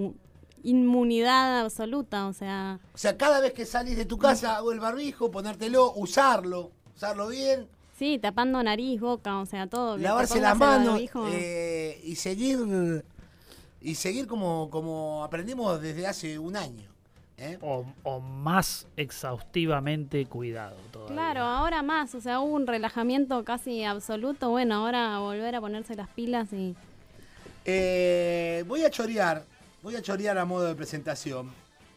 inmunidad absoluta, o sea... O sea, cada vez que salís de tu casa, hago el barbijo, ponértelo, usarlo bien. Sí, tapando nariz, boca, o sea, todo. Lavarse las manos y seguir como aprendimos desde hace un año. O más exhaustivamente cuidado todavía. Claro, ahora más, o sea, hubo un relajamiento casi absoluto. Bueno, ahora volver a ponerse las pilas y... Voy a chorear a modo de presentación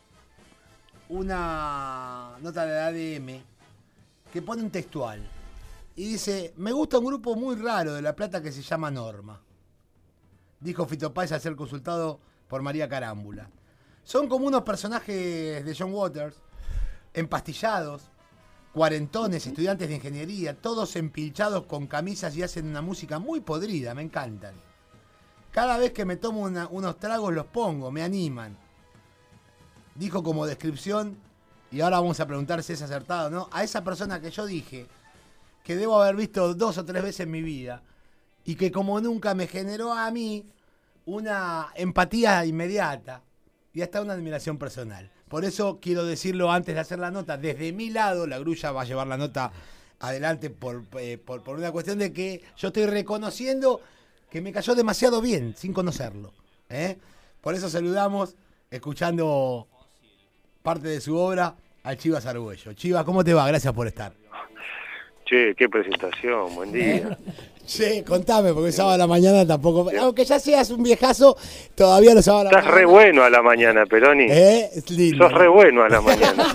una nota de ADM que pone un textual y dice: me gusta un grupo muy raro de La Plata que se llama Norma, dijo Fito Páez al ser consultado por María Carámbula. Son como unos personajes de John Waters, empastillados, cuarentones, estudiantes de ingeniería, todos empilchados con camisas y hacen una música muy podrida, me encantan. Cada vez que me tomo unos tragos los pongo, me animan. Dijo como descripción, y ahora vamos a preguntar si es acertado, ¿no? A esa persona que yo dije que debo haber visto 2 o 3 veces en mi vida y que como nunca me generó a mí una empatía inmediata y hasta una admiración personal. Por eso quiero decirlo antes de hacer la nota. Desde mi lado, la Grulla va a llevar la nota adelante por una cuestión de que yo estoy reconociendo que me cayó demasiado bien, sin conocerlo. Por eso saludamos, escuchando parte de su obra, al Chivas Argüello. Chivas, ¿cómo te va? Gracias por estar. Che, qué presentación, buen día. Sí, contame, porque el sábado a la mañana tampoco... Aunque ya seas un viejazo, todavía los sábados a la mañana... Estás re bueno a la mañana, Peroni. Es lindo. Sos re bueno a la mañana.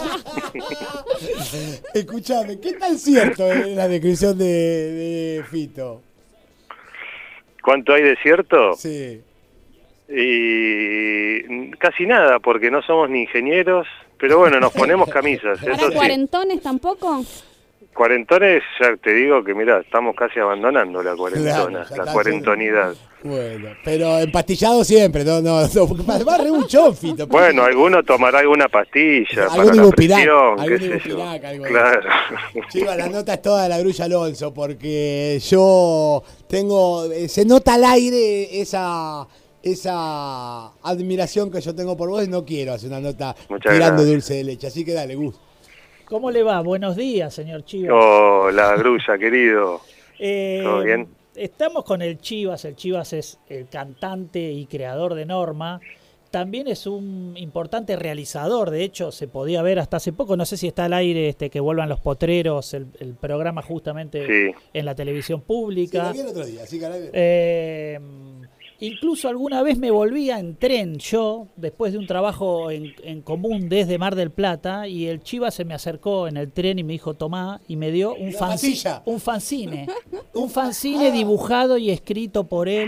Escuchame, ¿qué tan cierto es la descripción de Fito? ¿Cuánto hay de cierto? Sí. Y casi nada, porque no somos ni ingenieros, pero bueno, nos ponemos camisas. ¿Para Eso sí. cuarentones tampoco? Cuarentones, ya te digo que mira, estamos casi abandonando la cuarentona, Claro, la cuarentonidad. Bueno, pero empastillado siempre, no, porque va re un Fito. Bueno, alguno tomará alguna pastilla para algún la presión, qué algún sé yo. Ibupirac, algo Claro. Chiva, la nota es toda de la Grulla Alonso, porque yo tengo, se nota al aire esa admiración que yo tengo por vos y no quiero hacer una nota Muchas tirando gracias. dulce de leche, así que dale, Gus. ¿Cómo le va? Buenos días, señor Chivas. Hola, Grulla, querido. ¿Todo bien? Estamos con el Chivas. El Chivas es el cantante y creador de Norma. También es un importante realizador. De hecho, se podía ver hasta hace poco, no sé si está al aire, que vuelvan los potreros, el programa justamente Sí. en la televisión pública. Sí, lo vi el otro día, así que incluso alguna vez me volvía en tren yo, después de un trabajo en común desde Mar del Plata, y el Chivas se me acercó en el tren y me dijo, tomá, y me dio un fanzine dibujado y escrito por él.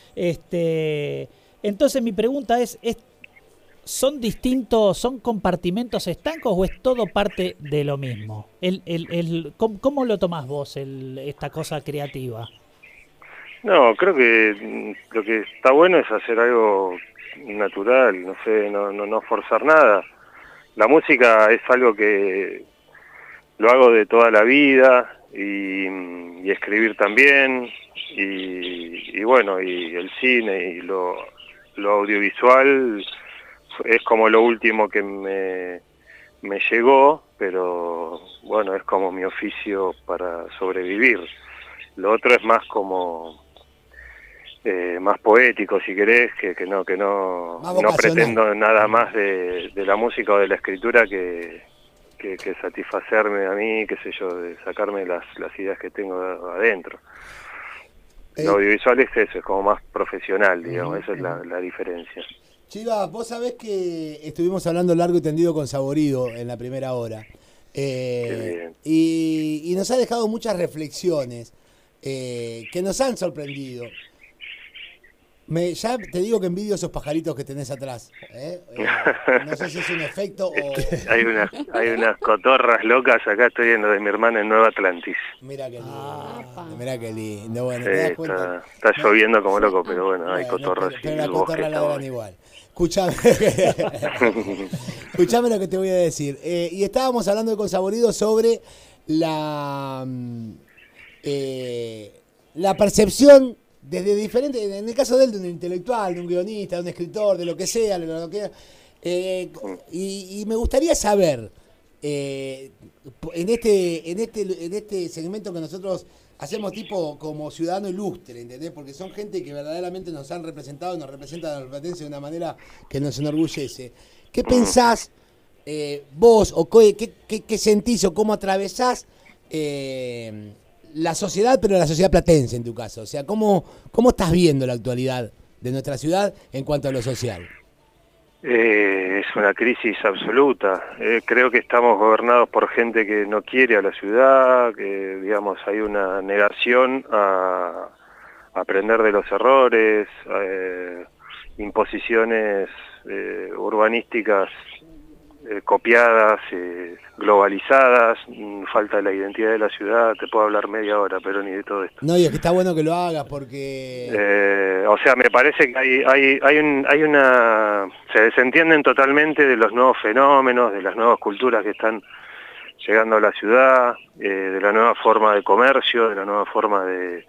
Entonces mi pregunta es ¿son distintos, son compartimentos estancos o es todo parte de lo mismo? ¿Cómo lo tomás vos, esta cosa creativa? No, creo que lo que está bueno es hacer algo natural, no sé, no forzar nada. La música es algo que lo hago de toda la vida y escribir también y bueno, y el cine y lo audiovisual es como lo último que me llegó, pero bueno, es como mi oficio para sobrevivir. Lo otro es más como más poético, si querés, que no pretendo nada más de la música o de la escritura que satisfacerme a mí, qué sé yo, de sacarme las ideas que tengo adentro. Lo audiovisual es eso, es como más profesional, digamos, esa es la diferencia. Chivas, vos sabés que estuvimos hablando largo y tendido con Saborido en la primera hora, y nos ha dejado muchas reflexiones que nos han sorprendido. Ya te digo que envidio esos pajaritos que tenés atrás. No sé si es un efecto o... Hay unas cotorras locas, acá estoy en lo de mi hermana en Nueva Atlantis. Mira qué lindo, Bueno, sí, ¿te das cuenta? Está lloviendo como loco, pero bueno, hay cotorras pero y la el bosque cotorra está ladran bueno. igual. Escuchame lo que te voy a decir. Y estábamos hablando con Saborido sobre la percepción desde diferentes, en el caso de él, de un intelectual, de un guionista, de un escritor, de lo que sea, y me gustaría saber, en este segmento que nosotros hacemos tipo como ciudadano ilustre, ¿entendés? Porque son gente que verdaderamente nos han representado y nos representan a los platenses de una manera que nos enorgullece. ¿Qué pensás vos, o qué sentís, o cómo atravesás la sociedad, pero la sociedad platense en tu caso? O sea, ¿cómo estás viendo la actualidad de nuestra ciudad en cuanto a lo social? Es una crisis absoluta. Creo que estamos gobernados por gente que no quiere a la ciudad, que digamos hay una negación a aprender de los errores, imposiciones urbanísticas copiadas, globalizadas, falta de la identidad de la ciudad. Te puedo hablar media hora, pero ni de todo esto. No, y es que está bueno que lo hagas porque... o sea, me parece que hay una... Se desentienden totalmente de los nuevos fenómenos, de las nuevas culturas que están llegando a la ciudad, de la nueva forma de comercio, de la nueva forma de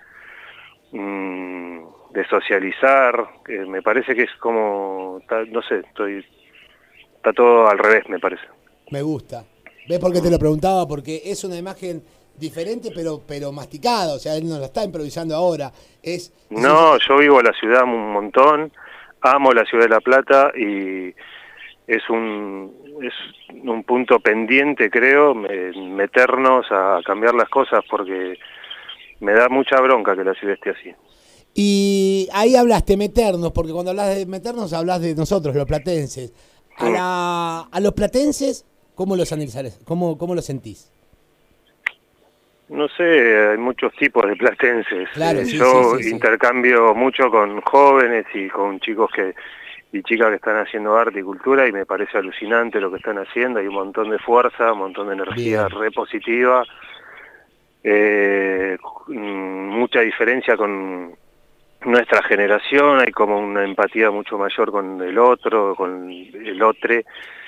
socializar. Me parece que es como... no sé, está todo al revés, me parece. Me gusta. ¿Ves por qué te lo preguntaba? Porque es una imagen diferente, pero masticada. O sea, él no la está improvisando ahora. No, yo vivo la ciudad un montón, amo la ciudad de La Plata y es un punto pendiente, creo, meternos a cambiar las cosas porque me da mucha bronca que la ciudad esté así. Y ahí hablaste meternos, porque cuando hablas de meternos hablas de nosotros, los platenses. A los platenses, ¿cómo los analizás? ¿Cómo los sentís? No sé, hay muchos tipos de platenses. Claro, yo intercambio mucho con jóvenes y con chicos y chicas que están haciendo arte y cultura y me parece alucinante lo que están haciendo. Hay un montón de fuerza, un montón de energía repositiva, mucha diferencia con nuestra generación, hay como una empatía mucho mayor con el otro, con el otro,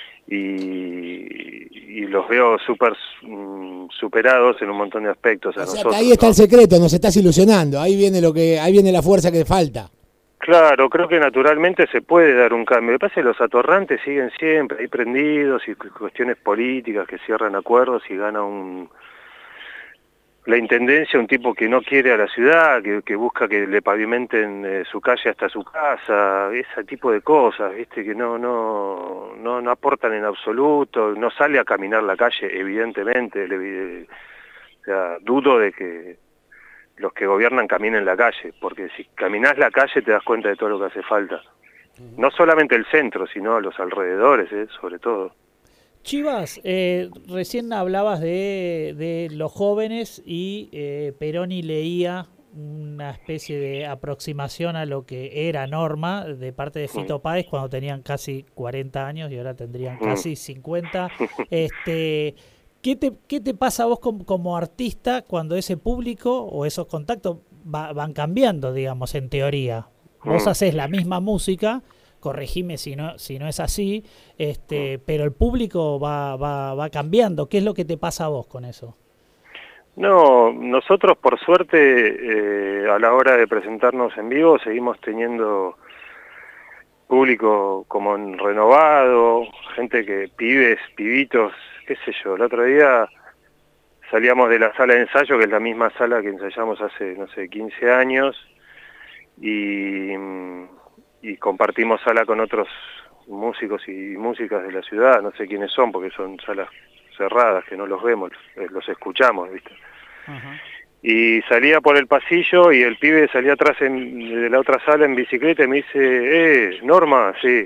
y los veo superados en un montón de aspectos. O sea, que ahí está el secreto, nos estás ilusionando, ahí viene la fuerza que falta. Claro, creo que naturalmente se puede dar un cambio. Lo que pasa es que los atorrantes siguen siempre ahí prendidos y cuestiones políticas que cierran acuerdos y gana la intendencia, un tipo que no quiere a la ciudad, que busca que le pavimenten su calle hasta su casa, ese tipo de cosas, viste, que no aportan en absoluto, no sale a caminar la calle, evidentemente, o sea, dudo de que los que gobiernan caminen la calle, porque si caminás la calle te das cuenta de todo lo que hace falta. No solamente el centro, sino los alrededores, sobre todo. Chivas, recién hablabas de los jóvenes y Peroni leía una especie de aproximación a lo que era Norma de parte de Fito Páez cuando tenían casi 40 años y ahora tendrían casi 50. ¿Qué te pasa a vos como artista cuando ese público o esos contactos van cambiando, digamos, en teoría? Vos haces la misma música, corregime si no es así, pero el público va cambiando. ¿Qué es lo que te pasa a vos con eso? No, nosotros por suerte a la hora de presentarnos en vivo seguimos teniendo público como renovado, gente que pibitos, qué sé yo. El otro día salíamos de la sala de ensayo, que es la misma sala que ensayamos hace, no sé, 15 años, y compartimos sala con otros músicos y músicas de la ciudad, no sé quiénes son, porque son salas cerradas, que no los vemos, los escuchamos, ¿viste? Ajá. Y salía por el pasillo y el pibe salía atrás de la otra sala en bicicleta y me dice, Norma, sí.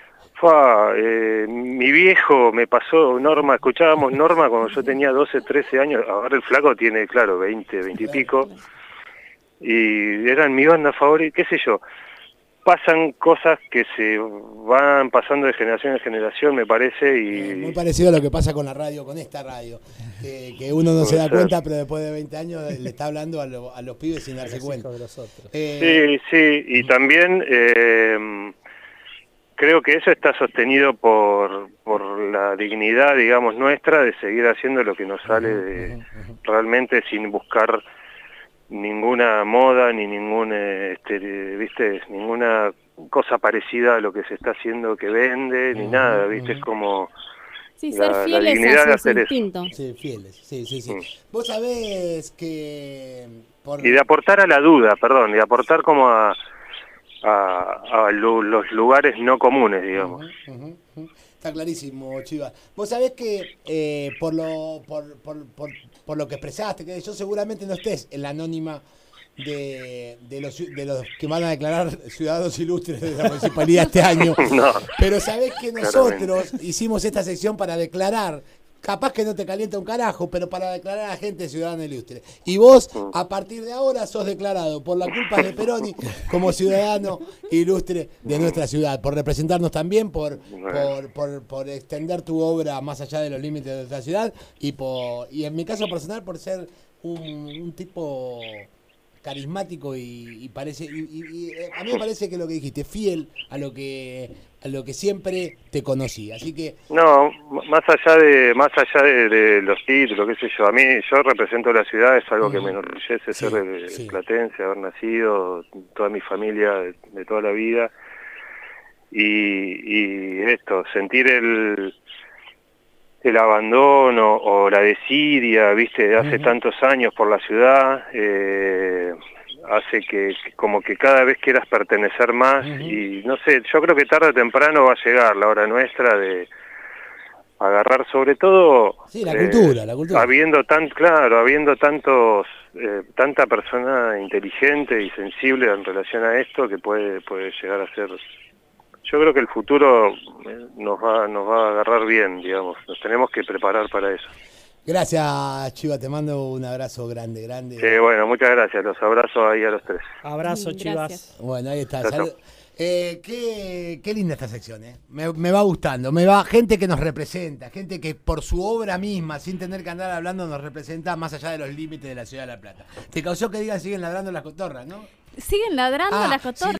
Mi viejo me pasó Norma, escuchábamos Norma cuando yo tenía 12, 13 años, ahora el flaco tiene, claro, 20 y pico, y eran mi banda favorita, qué sé yo. Pasan cosas que se van pasando de generación en generación, me parece, y... Muy parecido a lo que pasa con la radio, con esta radio, que uno no se da cuenta, pero después de 20 años le está hablando a los pibes sin darse cuenta. Sí, y también creo que eso está sostenido por la dignidad, digamos, nuestra de seguir haciendo lo que nos sale realmente sin buscar ninguna moda ni viste, ninguna cosa parecida a lo que se está haciendo que vende ni nada, viste, es como sí, ser fieles dignidad de a sus hacer instintos. Sí, fieles, sí. Vos sabés que y de aportar a la duda, perdón, y de aportar como a los lugares no comunes, digamos. Está clarísimo, Chiva. Vos sabés que por lo que expresaste, que yo seguramente no estés en la anónima de los que van a declarar ciudadanos ilustres de la municipalidad este año. No, pero sabés que nosotros hicimos esta sección para declarar. Capaz que no te calienta un carajo, pero para declarar a gente ciudadana ilustre. Y vos, a partir de ahora, sos declarado por la culpa de Peroni como ciudadano ilustre de nuestra ciudad, por representarnos también, por extender tu obra más allá de los límites de nuestra ciudad y en mi caso personal por ser un tipo carismático y a mí me parece que lo que dijiste, fiel a lo que siempre te conocí, así que no, más allá de los títulos, qué sé yo, a mí yo represento la ciudad, es algo que me enorgullece ser platense, haber nacido, toda mi familia de toda la vida y esto, sentir el abandono o la desidia, viste, de hace tantos años por la ciudad, hace que como que cada vez quieras pertenecer más y no sé, yo creo que tarde o temprano va a llegar la hora nuestra de agarrar sobre todo la cultura habiendo tanta persona inteligente y sensible en relación a esto que puede llegar a ser. Yo creo que el futuro nos va a agarrar bien, digamos. Nos tenemos que preparar para eso. Gracias, Chiva. Te mando un abrazo grande. Sí, bueno, muchas gracias. Los abrazo ahí a los tres. Abrazo, Chivas. Gracias. Bueno, ahí está. Qué linda esta sección, ¿eh? Me va gustando. Gente que nos representa, gente que por su obra misma, sin tener que andar hablando, nos representa más allá de los límites de la ciudad de La Plata. Te causó que digan siguen ladrando las cotorras, ¿no? Siguen ladrando las cotorras.